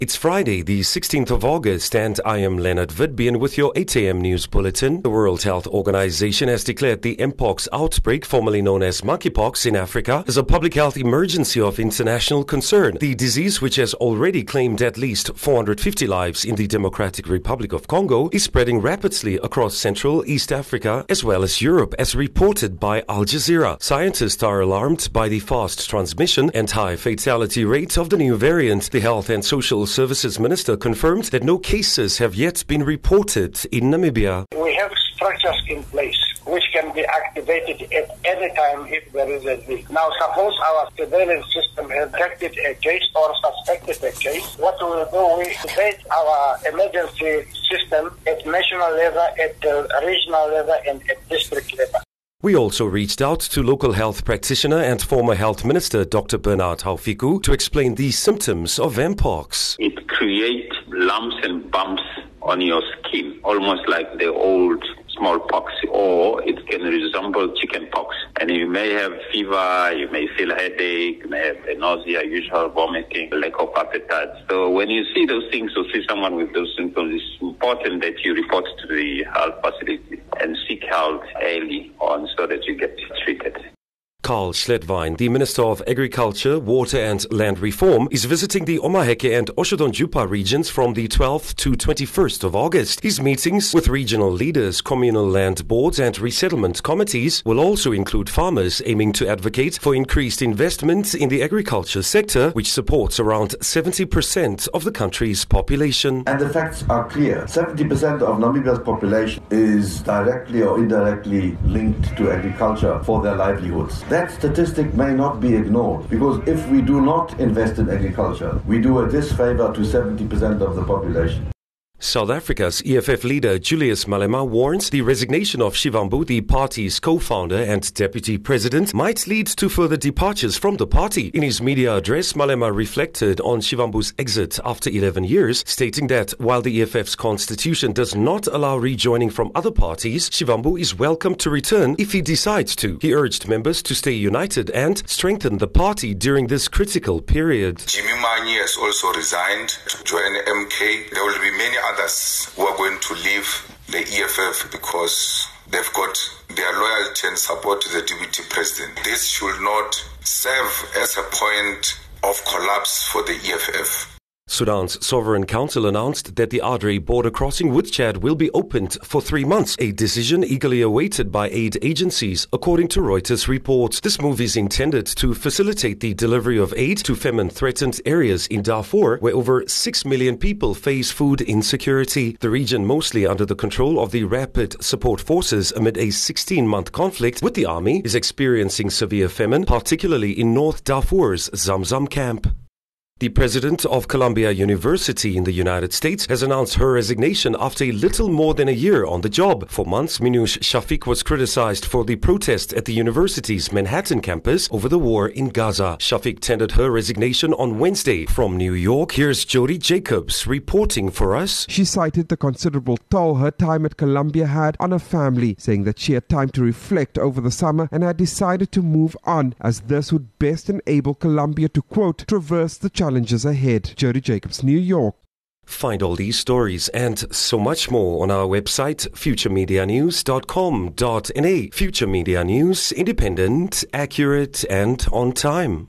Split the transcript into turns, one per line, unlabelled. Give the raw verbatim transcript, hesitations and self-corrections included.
It's Friday, the sixteenth of August, and I am Leonard Vidbian with your eight a.m. news bulletin. The World Health Organization has declared the Mpox outbreak, formerly known as monkeypox in Africa, as a public health emergency of international concern. The disease, which has already claimed at least four hundred fifty lives in the Democratic Republic of Congo, is spreading rapidly across Central East Africa as well as Europe, as reported by Al Jazeera. Scientists are alarmed by the fast transmission and high fatality rate of the new variant. The Health and Social Services Minister confirmed that no cases have yet been reported in Namibia.
We have structures in place which can be activated at any time if there is a leak. Now, suppose our surveillance system has detected a case or suspected a case. What we will do, we activate our emergency system at national level, at the regional level, and at district level.
We also reached out to local health practitioner and former health minister Doctor Bernard Haufiku to explain the symptoms of Mpox.
It creates lumps and bumps on your skin, almost like the old smallpox, or it can resemble chickenpox. And you may have fever, you may feel headache, you may have nausea, usual vomiting, lack of appetite. So when you see those things or see someone with those symptoms, it's important that you report to the health facility and seek help early on so that you get treated.
Carl Schledwein, the Minister of Agriculture, Water and Land Reform, is visiting the Omaheke and Oshadon-Jupa regions from the twelfth to twenty-first of August. His meetings with regional leaders, communal land boards and resettlement committees will also include farmers aiming to advocate for increased investment in the agriculture sector, which supports around seventy percent of the country's population.
And the facts are clear. seventy percent of Namibia's population is directly or indirectly linked to agriculture for their livelihoods. That statistic may not be ignored, because if we do not invest in agriculture, we do a disfavor to seventy percent of the population.
South Africa's E F F leader Julius Malema warns the resignation of Shivambu, the party's co-founder and deputy president, might lead to further departures from the party. In his media address, Malema reflected on Shivambu's exit after eleven years, stating that while the E F F's constitution does not allow rejoining from other parties, Shivambu is welcome to return if he decides to. He urged members to stay united and strengthen the party during this critical period.
Jimmy Manyi has also resigned to join M K. There will be many others who are going to leave the E F F because they've got their loyalty and support to the deputy president. This should not serve as a point of collapse for the E F F.
Sudan's Sovereign Council announced that the Adre border crossing with Chad will be opened for three months, a decision eagerly awaited by aid agencies, according to Reuters reports. This move is intended to facilitate the delivery of aid to famine-threatened areas in Darfur, where over six million people face food insecurity. The region, mostly under the control of the Rapid Support Forces amid a sixteen-month conflict with the army, is experiencing severe famine, particularly in North Darfur's Zamzam camp. The president of Columbia University in the United States has announced her resignation after a little more than a year on the job. For months, Minouche Shafik was criticized for the protest at the university's Manhattan campus over the war in Gaza. Shafik tendered her resignation on Wednesday. From New York, here's Jody Jacobs reporting for us.
She cited the considerable toll her time at Columbia had on her family, saying that she had time to reflect over the summer and had decided to move on, as this would best enable Columbia to, quote, traverse the challenges ahead. Jody Jacobs, New York.
Find all these stories and so much more on our website, future media news dot com dot n a. Future Media News, independent, accurate and on time.